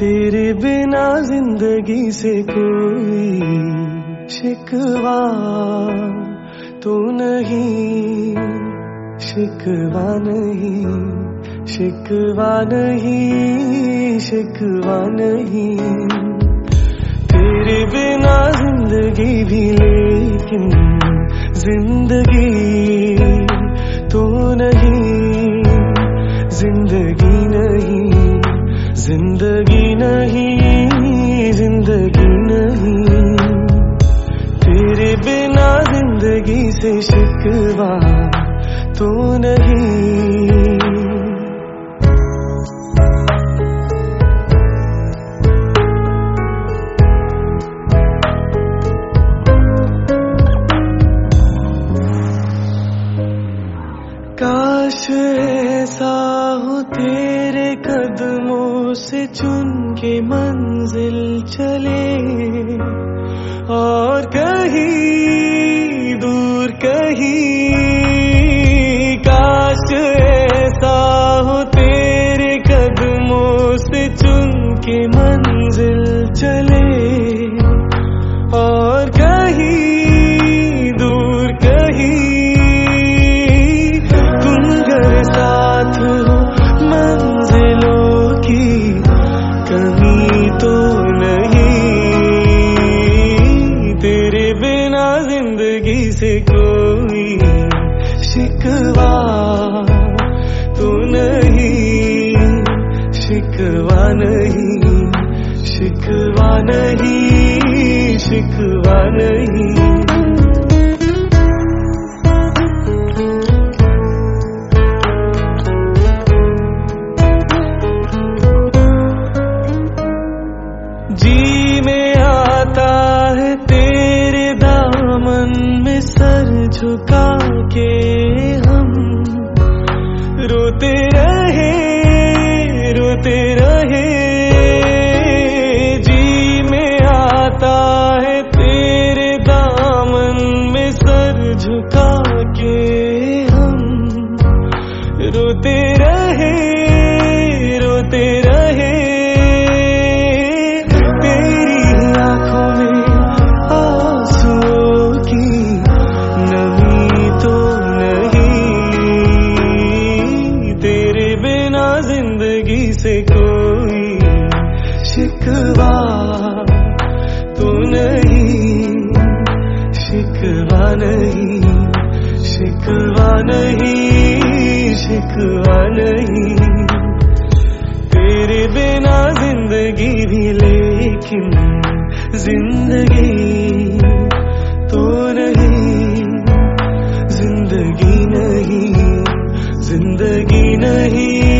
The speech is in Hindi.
तेरे बिना जिंदगी से कोई शिकवा तो नहीं, शिकवा नहीं, शिकवा नहीं, शिकवा नहीं। तेरे बिना जिंदगी भी लेकिन जिंदगी तो नहीं, जिंदगी नहीं, जिंदगी नहीं, जिंदगी नहीं। तेरे बिना जिंदगी से शिकवा तो नहीं। काश ऐसा हो तेरे कदमों से चुन के मंजिल चले, और कहीं दूर कहीं। काश ऐसा हो तेरे कदमों से चुन के मंजिल चले, और कहीं दूर कहीं। साथ हो मंजिलों की कमी तो नहीं। तेरे बिना जिंदगी से कोई शिकवा तो नहीं, शिकवा नहीं, शिकवा नहीं, शिकवा नहीं। जी में आता है तेरे दामन में सर झुका के हम, रोते रहे, रोते रहे। जी में आता है तेरे दामन में सर झुका के हम, रोते रहे, रोते रहे। जिंदगी से कोई शिकवा तो नहीं, शिकवा नहीं, शिकवा नहीं, शिकवा नहीं। तेरे बिना जिंदगी भी लेकिन जिंदगी तो नहीं, जिंदगी नहीं, जिंदगी नहीं।